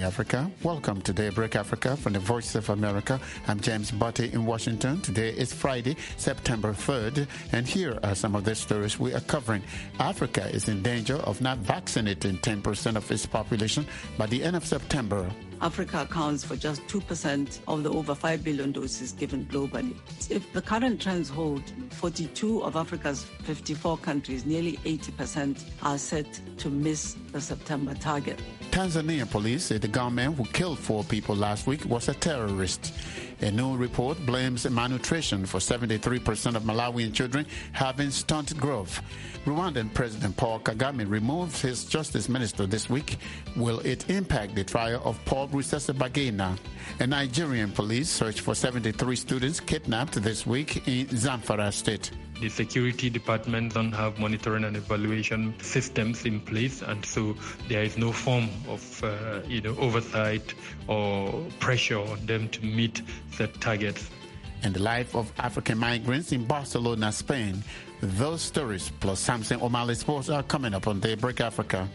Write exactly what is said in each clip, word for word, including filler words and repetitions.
Africa. Welcome to Daybreak Africa from the Voice of America. I'm James Butte in Washington. Today is Friday, September third, and here are some of the stories we are covering. Africa is in danger of not vaccinating ten percent of its population by the end of September. Africa accounts for just two percent of the over five billion doses given globally. If the current trends hold, forty-two of Africa's fifty-four countries, nearly eighty percent, are set to miss the September target. Tanzania police say the gunman who killed four people last week was a terrorist. A new report blames malnutrition for seventy-three percent of Malawian children having stunted growth. Rwandan President Paul Kagame removes his justice minister this week. Will it impact the trial of Paul Rusesabagina? And Nigerian police search for seventy-three students kidnapped this week in Zamfara State. The security department don't have monitoring and evaluation systems in place, and so there is no form of uh, you know, oversight or pressure on them to meet set targets. And the life of African migrants in Barcelona, Spain. Those stories plus Samson O'Malley Sports are coming up on Daybreak Africa.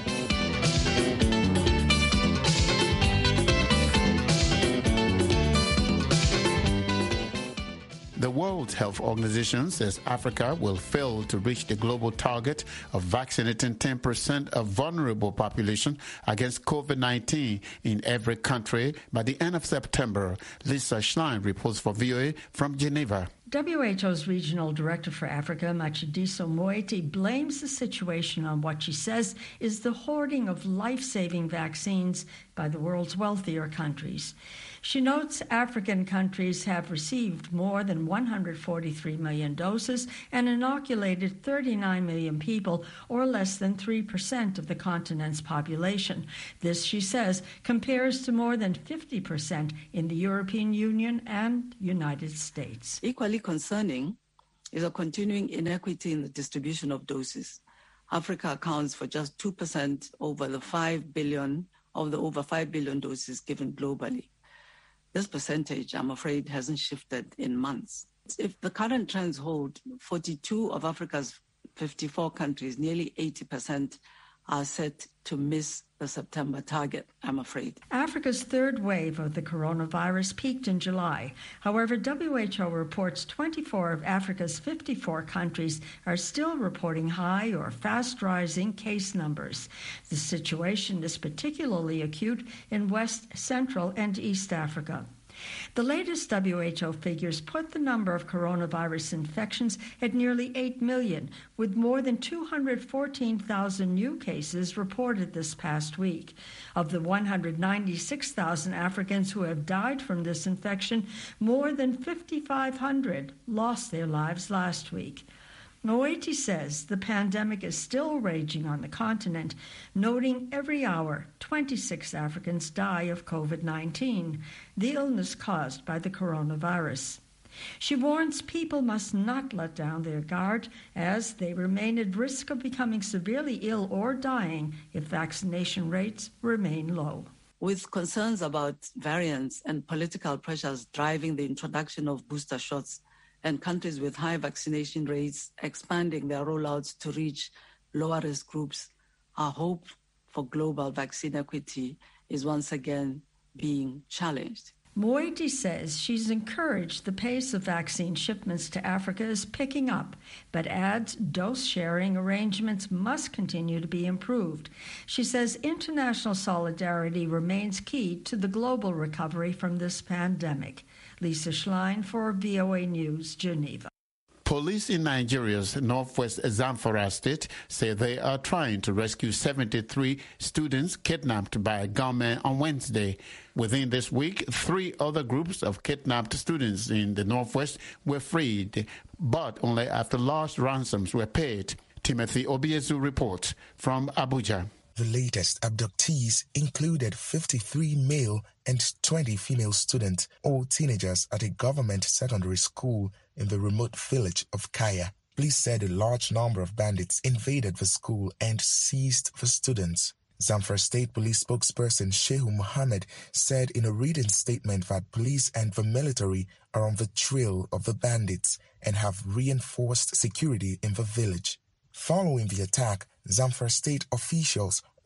The World Health Organization says Africa will fail to reach the global target of vaccinating ten percent of vulnerable population against COVID nineteen in every country by the end of September. Lisa Schlein reports for V O A from Geneva. W H O's Regional Director for Africa, Matshidiso Moeti, blames the situation on what she says is the hoarding of life-saving vaccines by the world's wealthier countries. She notes African countries have received more than one hundred forty-three million doses and inoculated thirty-nine million people, or less than three percent of the continent's population. This, she says, compares to more than fifty percent in the European Union and United States. Equally concerning is a continuing inequity in the distribution of doses. Africa accounts for just two percent over the five billion of the over five billion doses given globally. This percentage, I'm afraid, hasn't shifted in months. If the current trends hold, forty-two of Africa's fifty-four countries, nearly eighty percent, are set to miss the September target, I'm afraid. Africa's third wave of the coronavirus peaked in July. However, W H O reports twenty-four of Africa's fifty-four countries are still reporting high or fast-rising case numbers. The situation is particularly acute in West, Central, and East Africa. The latest W H O figures put the number of coronavirus infections at nearly eight million, with more than two hundred fourteen thousand new cases reported this past week. Of the one hundred ninety-six thousand Africans who have died from this infection, more than fifty-five hundred lost their lives last week. Moeti says the pandemic is still raging on the continent, noting every hour twenty-six Africans die of COVID nineteen, the illness caused by the coronavirus. She warns people must not let down their guard as they remain at risk of becoming severely ill or dying if vaccination rates remain low. With concerns about variants and political pressures driving the introduction of booster shots, and countries with high vaccination rates expanding their rollouts to reach lower-risk groups, our hope for global vaccine equity is once again being challenged. Moeti says she's encouraged the pace of vaccine shipments to Africa is picking up, but adds dose-sharing arrangements must continue to be improved. She says international solidarity remains key to the global recovery from this pandemic. Lisa Schlein for V O A News, Geneva. Police in Nigeria's northwest Zamfara state say they are trying to rescue seventy-three students kidnapped by a gunman on Wednesday. Within this week, three other groups of kidnapped students in the northwest were freed, but only after large ransoms were paid. Timothy Obiezu reports from Abuja. The latest abductees included fifty-three male and twenty female students, all teenagers at a government secondary school in the remote village of Kaya. Police said a large number of bandits invaded the school and seized the students. Zamfara State Police spokesperson Shehu Mohammed said in a written statement that police and the military are on the trail of the bandits and have reinforced security in the village. Following the attack, Zamfara State officials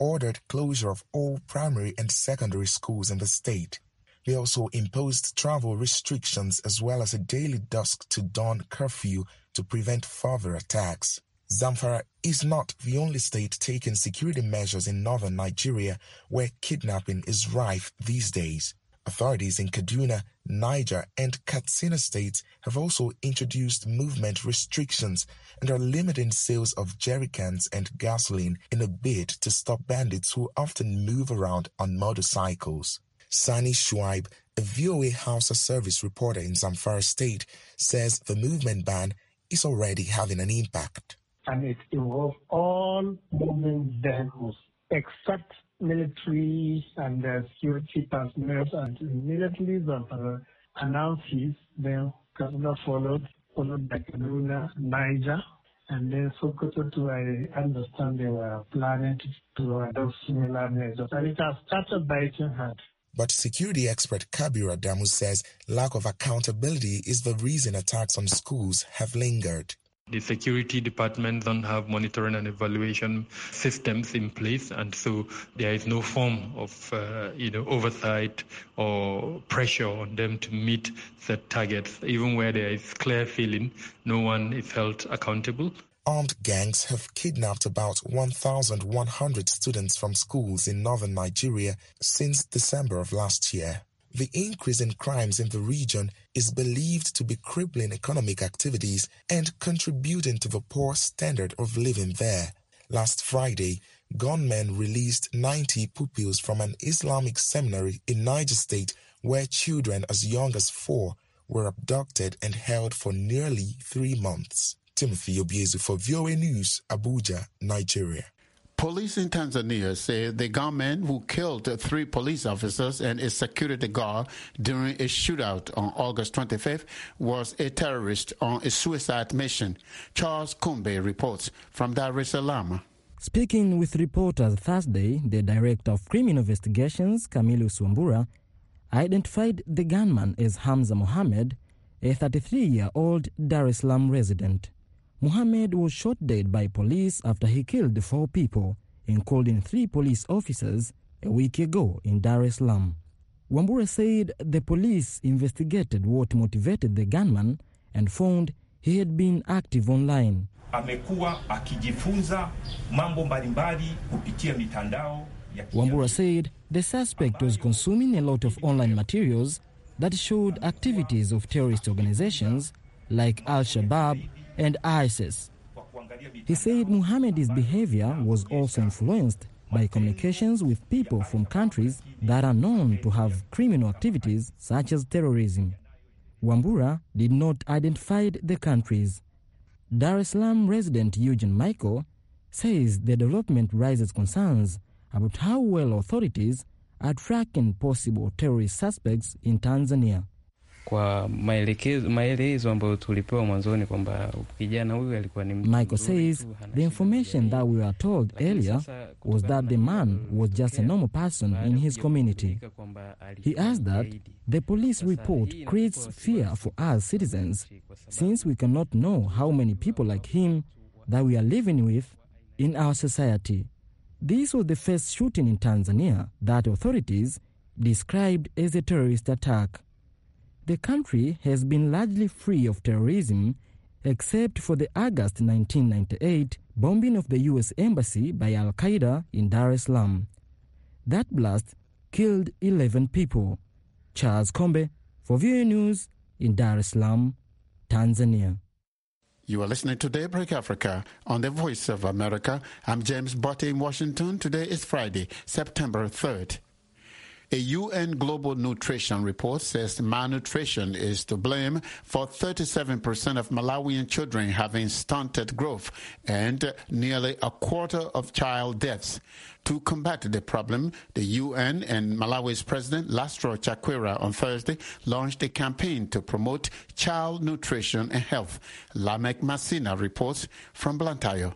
ordered closure of all primary and secondary schools in the state. They also imposed travel restrictions as well as a daily dusk to dawn curfew to prevent further attacks. Zamfara is not the only state taking security measures in northern Nigeria where kidnapping is rife these days. Authorities in Kaduna, Niger, and Katsina states have also introduced movement restrictions and are limiting sales of jerrycans and gasoline in a bid to stop bandits who often move around on motorcycles. Sani Shuaib, a V O A Hausa service reporter in Zamfara state, says the movement ban is already having an impact. And it involves all movement vehicles except military and uh, security personnel, and immediately Zamfara announces, then Kaduna followed, followed by Kaduna, Niger, and then Sokoto too. I understand they were planning to adopt similar measures, and it has started biting hard. But security expert Kabir Adamu says lack of accountability is the reason attacks on schools have lingered. The security department don't have monitoring and evaluation systems in place, and so there is no form of uh, you know oversight or pressure on them to meet set targets. Even where there is clear feeling, no one is held accountable. Armed gangs have kidnapped about one thousand one hundred students from schools in northern Nigeria since December of last year. The increase in crimes in the region is believed to be crippling economic activities and contributing to the poor standard of living there. Last Friday, gunmen released ninety pupils from an Islamic seminary in Niger State where children as young as four were abducted and held for nearly three months. Timothy Obiezu for V O A News, Abuja, Nigeria. Police in Tanzania say the gunman who killed three police officers and a security guard during a shootout on August twenty-fifth was a terrorist on a suicide mission. Charles Kumbe reports from Dar es Salaam. Speaking with reporters Thursday, the Director of Criminal Investigations, Camillus Wambura, identified the gunman as Hamza Mohammed, a thirty-three-year-old Dar es Salaam resident. Mohammed was shot dead by police after he killed four people, including three police officers, a week ago in Dar es Salaam. Wambura said the police investigated what motivated the gunman and found he had been active online. Amekuwa akijifunza mambo mbalimbali kupitia mitandao. Wambura said the suspect was consuming a lot of online materials that showed activities of terrorist organizations like Al-Shabaab and ISIS. He said Muhammad's behavior was also influenced by communications with people from countries that are known to have criminal activities such as terrorism. Wambura did not identify the countries. Dar es Salaam resident Eugene Michael says the development raises concerns about how well authorities are tracking possible terrorist suspects in Tanzania. Kwa maelekezo maelezo ambayo tulipewa mwanzoni kwamba kijana huyu alikuwa ni Michael says the information that we were told earlier was that the man was just a normal person in his community. He asked that the police report creates fear for us citizens since we cannot know how many people like him that we are living with in our society. This was the first shooting in Tanzania that authorities described as a terrorist attack. The country has been largely free of terrorism except for the August nineteen ninety-eight bombing of the U S Embassy by Al-Qaeda in Dar es Salaam. That blast killed eleven people. Charles Kombe for V O A News in Dar es Salaam, Tanzania. You are listening to Daybreak Africa on the Voice of America. I'm James Botte in Washington. Today is Friday, September third. A U N Global Nutrition Report says malnutrition is to blame for thirty-seven percent of Malawian children having stunted growth and nearly a quarter of child deaths. To combat the problem, the U N and Malawi's President Lastro Chakwera on Thursday launched a campaign to promote child nutrition and health. Lamek Masina reports from Blantyre.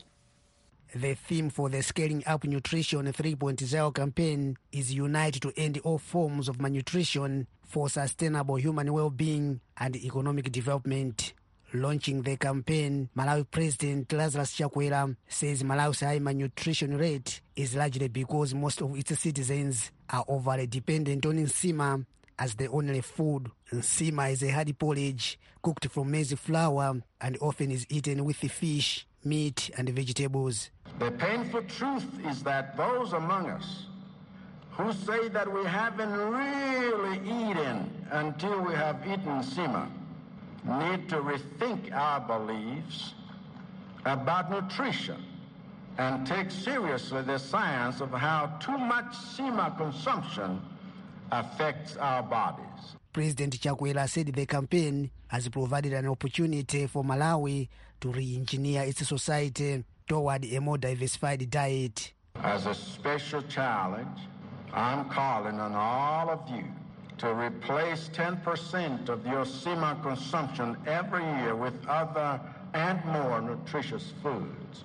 The theme for the Scaling Up Nutrition three point oh campaign is Unite to End All Forms of Malnutrition for Sustainable Human Well-Being and Economic Development. Launching the campaign, Malawi President Lazarus Chakwera says Malawi's high malnutrition rate is largely because most of its citizens are overly dependent on nsima as the only food. Nsima is a hearty porridge cooked from maize flour and often is eaten with fish, meat and vegetables. The painful truth is that those among us who say that we haven't really eaten until we have eaten nsima need to rethink our beliefs about nutrition and take seriously the science of how too much nsima consumption affects our bodies. President Chakwera said the campaign has provided an opportunity for Malawi to re-engineer its society toward a more diversified diet. As a special challenge, I'm calling on all of you to replace ten percent of your nsima consumption every year with other and more nutritious foods.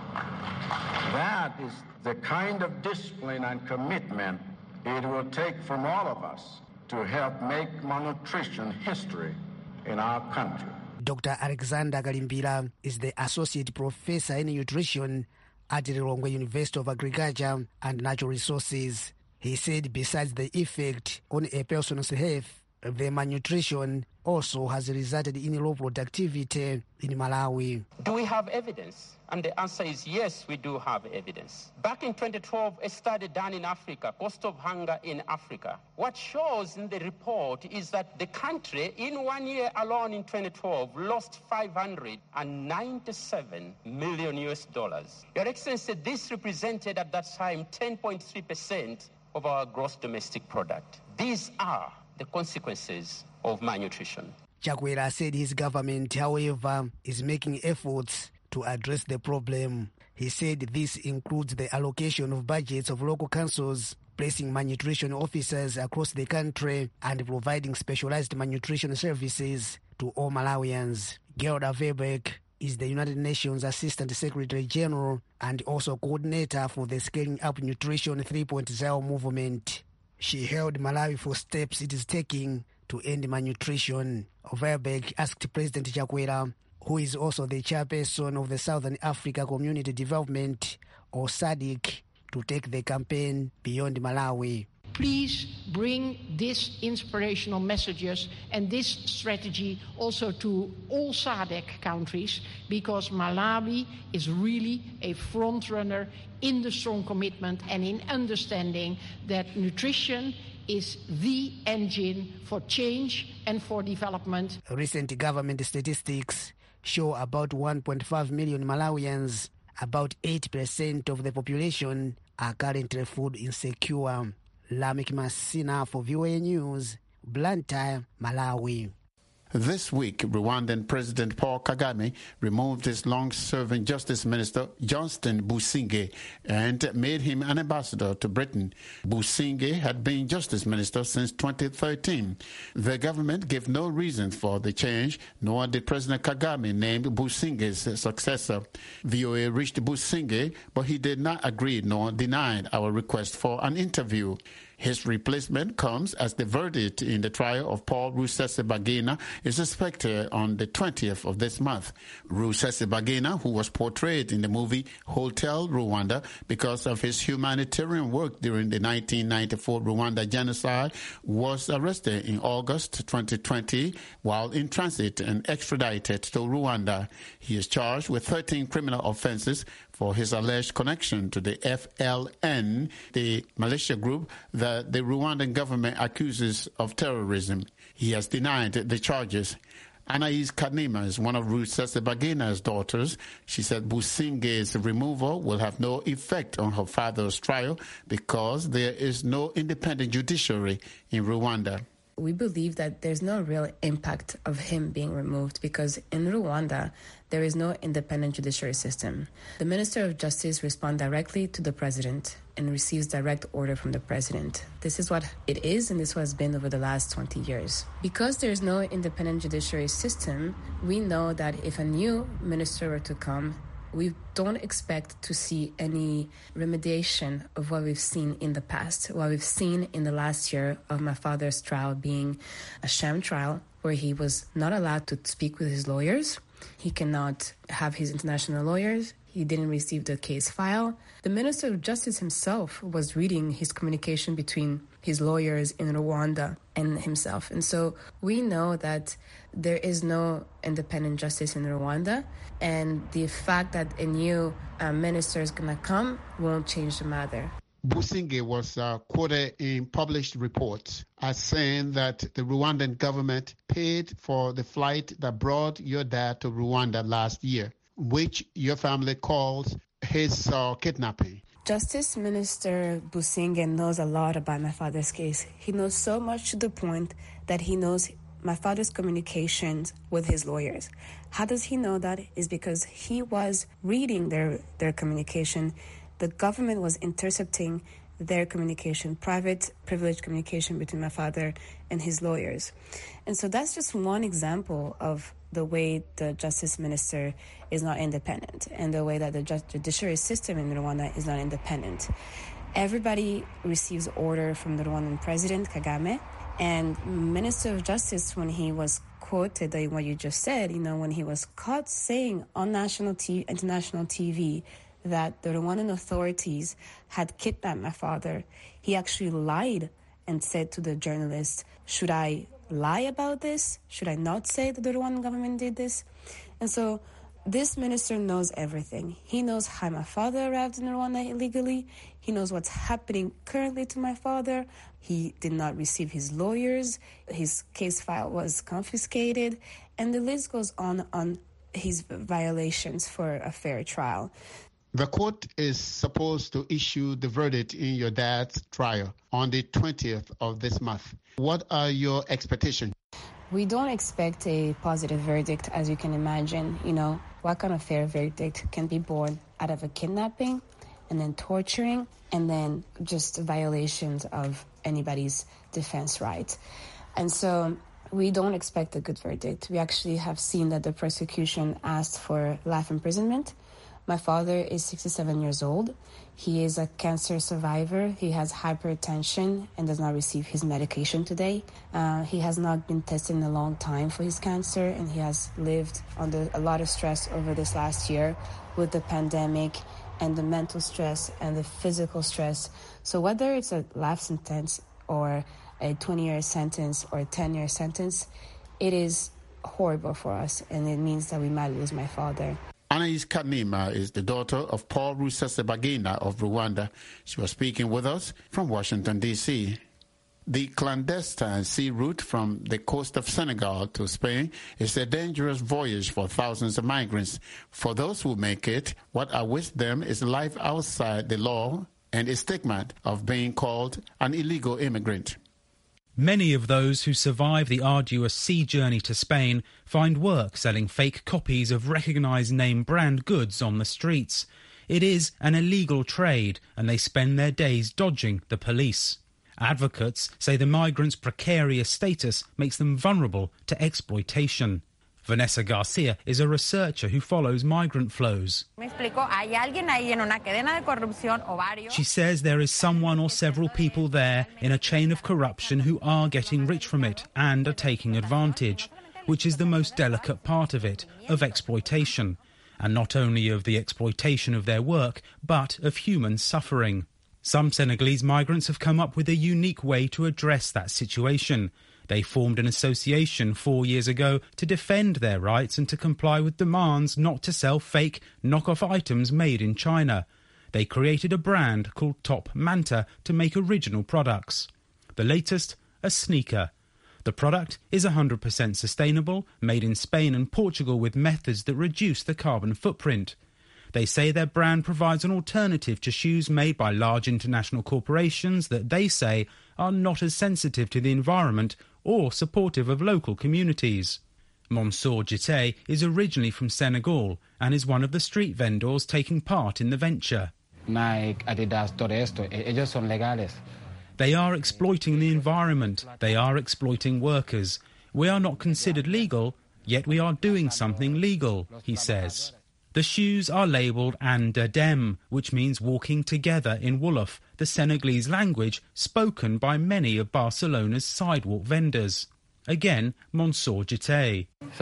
That is the kind of discipline and commitment it will take from all of us to help make malnutrition history in our country. Doctor Alexander Kalimbira is the Associate Professor in Nutrition at the Lilongwe University of Agriculture and Natural Resources. He said besides the effect on a person's health, the malnutrition also has resulted in low productivity in Malawi. Do we have evidence? And the answer is yes, we do have evidence. Back in twenty twelve, a study done in Africa, Cost of Hunger in Africa. What shows in the report is that the country, in one year alone in twenty twelve, lost five hundred ninety-seven million U S dollars. Your Excellency, this represented at that time ten point three percent of our gross domestic product. These are the consequences of malnutrition. Chakwera said his government, however, is making efforts to address the problem. He said this includes the allocation of budgets of local councils, placing malnutrition officers across the country, and providing specialized malnutrition services to all Malawians. Gerda Verbeek is the United Nations Assistant Secretary General and also coordinator for the Scaling Up Nutrition three point oh movement. She hailed Malawi for steps it is taking to end malnutrition. Verbeek asked President Chakwera, who is also the chairperson of the Southern Africa Community Development, or SADC, to take the campaign beyond Malawi. Please bring these inspirational messages and this strategy also to all SADC countries, because Malawi is really a front runner in the strong commitment and in understanding that nutrition is the engine for change and for development. Recent government statistics show about one point five million Malawians, about eight percent of the population, are currently food insecure. Lamik Masina for V O A News, Blantyre, Malawi. This week, Rwandan President Paul Kagame removed his long-serving Justice Minister Johnston Busingye and made him an ambassador to Britain. Busingye had been Justice Minister since twenty thirteen. The government gave no reason for the change, nor did President Kagame name Busingye's successor. V O A reached Busingye, but he did not agree nor denied our request for an interview. His replacement comes as the verdict in the trial of Paul Rusesabagina is expected on the twentieth of this month. Rusesabagina, who was portrayed in the movie Hotel Rwanda because of his humanitarian work during the nineteen ninety-four Rwanda genocide, was arrested in August twenty twenty while in transit and extradited to Rwanda. He is charged with thirteen criminal offenses for his alleged connection to the F L N, the militia group that the Rwandan government accuses of terrorism. He has denied the charges. Anais Kanima is one of Rusesabagina's daughters. She said Busingye's removal will have no effect on her father's trial because there is no independent judiciary in Rwanda. We believe that there's no real impact of him being removed because in Rwanda, there is no independent judiciary system. The Minister of Justice responds directly to the president and receives direct order from the president. This is what it is, and this has been over the last twenty years. Because there is no independent judiciary system, we know that if a new minister were to come, we don't expect to see any remediation of what we've seen in the past, what we've seen in the last year of my father's trial being a sham trial, where he was not allowed to speak with his lawyers. He cannot have his international lawyers. He didn't receive the case file. The Minister of Justice himself was reading his communication between his lawyers in Rwanda and himself. And so we know that there is no independent justice in Rwanda, and the fact that a new uh, minister is going to come won't change the matter. Busingye was uh, quoted in published reports as saying that the Rwandan government paid for the flight that brought your dad to Rwanda last year, which your family calls his uh, kidnapping. Justice Minister Busingye knows a lot about my father's case. He knows so much to the point that he knows my father's communications with his lawyers. How does he know that? Is because he was reading their, their communication. The government was intercepting their communication, private, privileged communication between my father and his lawyers. And so that's just one example of the way the justice minister is not independent and the way that the judiciary system in Rwanda is not independent. Everybody receives order from the Rwandan president, Kagame, and Minister of Justice, when he was quoted, like what you just said, you know, when he was caught saying on national T V, international T V, that the Rwandan authorities had kidnapped my father, he actually lied and said to the journalist, should I lie about this? Should I not say that the Rwandan government did this? And so this minister knows everything. He knows how my father arrived in Rwanda illegally. He knows what's happening currently to my father. He did not receive his lawyers. His case file was confiscated. And the list goes on on his violations for a fair trial. The court is supposed to issue the verdict in your dad's trial on the twentieth of this month. What are your expectations? We don't expect a positive verdict, as you can imagine. You know, what kind of fair verdict can be born out of a kidnapping and then torturing and then just violations of anybody's defense right? And so we don't expect a good verdict. We actually have seen that the prosecution asked for life imprisonment. My father is sixty-seven years old. He is a cancer survivor. He has hypertension and does not receive his medication today. Uh, he has not been tested in a long time for his cancer, and he has lived under a lot of stress over this last year with the pandemic and the mental stress and the physical stress. So whether it's a life sentence or a twenty-year sentence or a ten-year sentence, it is horrible for us, and it means that we might lose my father. Anais Kanima is the daughter of Paul Rusesabagina of Rwanda. She was speaking with us from Washington, D C The clandestine sea route from the coast of Senegal to Spain is a dangerous voyage for thousands of migrants. For those who make it, what awaits them is life outside the law and a stigma of being called an illegal immigrant. Many of those who survive the arduous sea journey to Spain find work selling fake copies of recognised name brand goods on the streets. It is an illegal trade, and they spend their days dodging the police. Advocates say the migrants' precarious status makes them vulnerable to exploitation. Vanessa Garcia is a researcher who follows migrant flows. She says there is someone or several people there in a chain of corruption who are getting rich from it and are taking advantage, which is the most delicate part of it, of exploitation, and not only of the exploitation of their work, but of human suffering. Some Senegalese migrants have come up with a unique way to address that situation. They formed an association four years ago to defend their rights and to comply with demands not to sell fake, knock-off items made in China. They created a brand called Top Manta to make original products. The latest, a sneaker. The product is one hundred percent sustainable, made in Spain and Portugal with methods that reduce the carbon footprint. They say their brand provides an alternative to shoes made by large international corporations that they say are not as sensitive to the environment or supportive of local communities. Mansour Jite is originally from Senegal and is one of the street vendors taking part in the venture. Nike, Adidas, todo esto, ellos son legales. They are exploiting the environment. They are exploiting workers. We are not considered legal, yet we are doing something legal, he says. The shoes are labelled Andadem, which means walking together in Wolof, the Senegalese language spoken by many of Barcelona's sidewalk vendors. Again, Mansour Jite.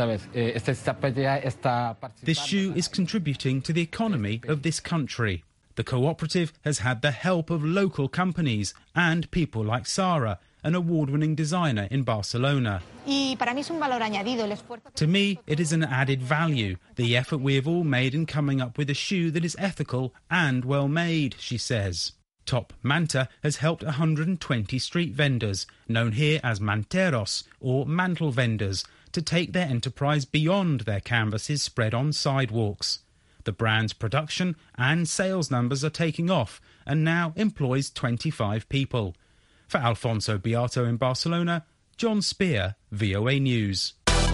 This shoe is contributing to the economy of this country. The cooperative has had the help of local companies and people like Sarah, an award-winning designer in Barcelona. To me, it is an added value, the effort we have all made in coming up with a shoe that is ethical and well-made, she says. Top Manta has helped one hundred twenty street vendors, known here as manteros or mantle vendors, to take their enterprise beyond their canvases spread on sidewalks. The brand's production and sales numbers are taking off and now employs twenty-five people. For Alfonso Beato in Barcelona, John Spear, V O A News.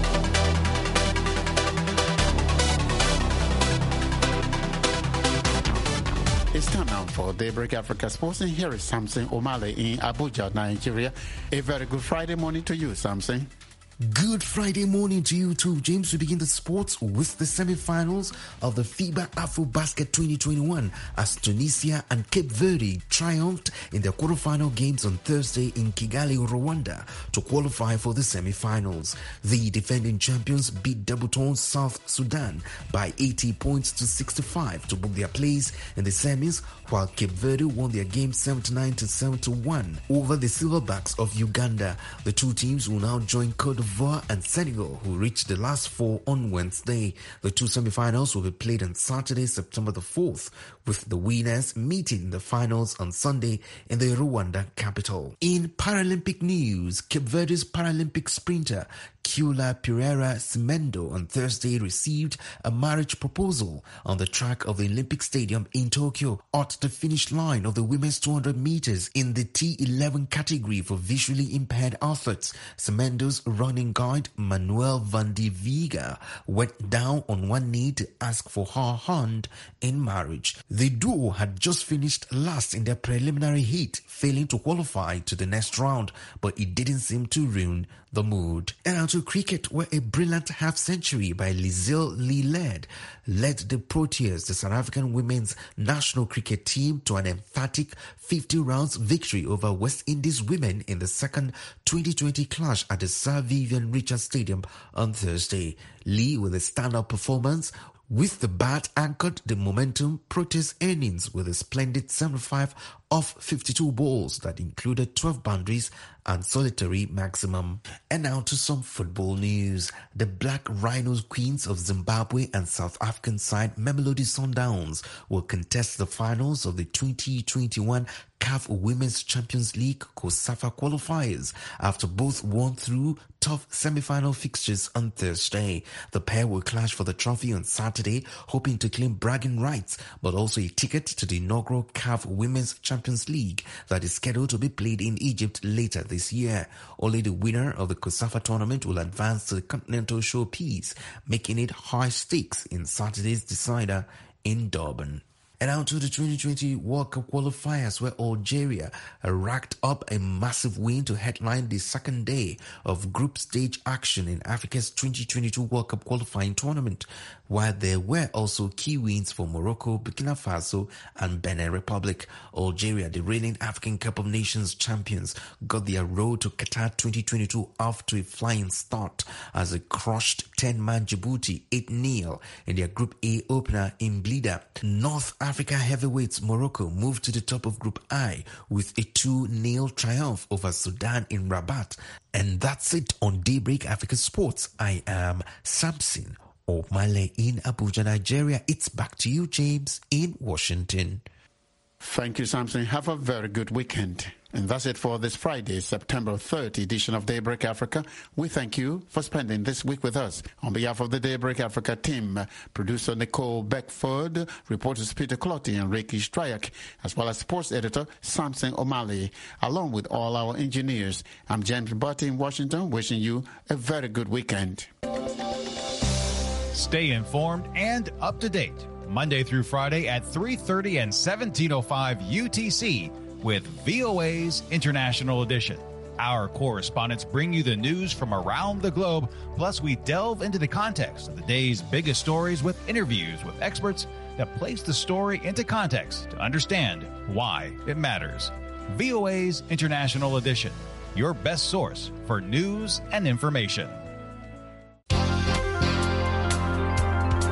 It's time now for Daybreak Africa Sports, and here is Samson Omale in Abuja, Nigeria. A very good Friday morning to you, Samson. Good Friday morning to you too, James. We begin the sports with the semi-finals of the FIBA AfroBasket twenty twenty-one as Tunisia and Cape Verde triumphed in their quarterfinal games on Thursday in Kigali, Rwanda to qualify for the semi-finals. The defending champions beat Double-Tone South Sudan by eighty points to sixty-five to book their place in the semis, while Cape Verde won their game seventy-nine to seventy-one over the Silverbacks of Uganda. The two teams will now join Cote d'Ivoire and Senegal, who reached the last four on Wednesday. The two semi-finals will be played on Saturday, September the fourth, with the winners meeting in the finals on Sunday in the Rwanda capital. In Paralympic news, Cape Verde's Paralympic sprinter Kula Pereira Simendo on Thursday received a marriage proposal on the track of the Olympic Stadium in Tokyo at the finish line of the women's two hundred meters in the T eleven category for visually impaired athletes. Simendo's running guide Manuel van de Viga went down on one knee to ask for her hand in marriage. The duo had just finished last in their preliminary heat, failing to qualify to the next round, but it didn't seem to ruin the mood. And now to cricket, where a brilliant half-century by Lizelle Lee led led the Proteas, the South African women's national cricket team, to an emphatic fifty rounds victory over West Indies women in the second twenty twenty clash at the Sir Vivian Richards Stadium on Thursday. Lee, with a stand-up performance, with the bat, anchored the momentum Proteas earnings with a splendid seventy-five off fifty-two balls that included twelve boundaries and solitary maximum. And now to some football news. The Black Rhinos Queens of Zimbabwe and South African side Mamelodi Sundowns will contest the finals of the twenty twenty-one C A F Women's Champions League COSAFA qualifiers after both won through tough semi-final fixtures on Thursday. The pair will clash for the trophy on Saturday, hoping to claim bragging rights, but also a ticket to the inaugural C A F Women's Champions League that is scheduled to be played in Egypt later this year. Only the winner of the COSAFA tournament will advance to the Continental Showpiece, making it high stakes in Saturday's decider in Durban. And now to the twenty twenty World Cup qualifiers, where Algeria racked up a massive win to headline the second day of group stage action in Africa's twenty twenty-two World Cup qualifying tournament, while there were also key wins for Morocco, Burkina Faso and Benin Republic. Algeria, the reigning African Cup of Nations champions, got their road to Qatar twenty twenty-two off to a flying start as they crushed ten-man Djibouti eight nil in their Group A opener in Blida. North Africa heavyweights Morocco moved to the top of Group I with a two nil triumph over Sudan in Rabat. And that's it on Daybreak Africa Sports. I am Samson Omale in Abuja, Nigeria. It's back to you, James, in Washington. Thank you, Samson. Have a very good weekend. And that's it for this Friday, September third edition of Daybreak Africa. We thank you for spending this week with us. On behalf of the Daybreak Africa team, producer Nicole Beckford, reporters Peter Clotty and Ricky Stryak, as well as sports editor Samson Omale, along with all our engineers, I'm James Butty in Washington, wishing you a very good weekend. Stay informed and up to date, Monday through Friday at three thirty and seventeen oh five U T C with V O A's International Edition. Our correspondents bring you the news from around the globe, plus we delve into the context of the day's biggest stories with interviews with experts that place the story into context to understand why it matters. V O A's International Edition, your best source for news and information.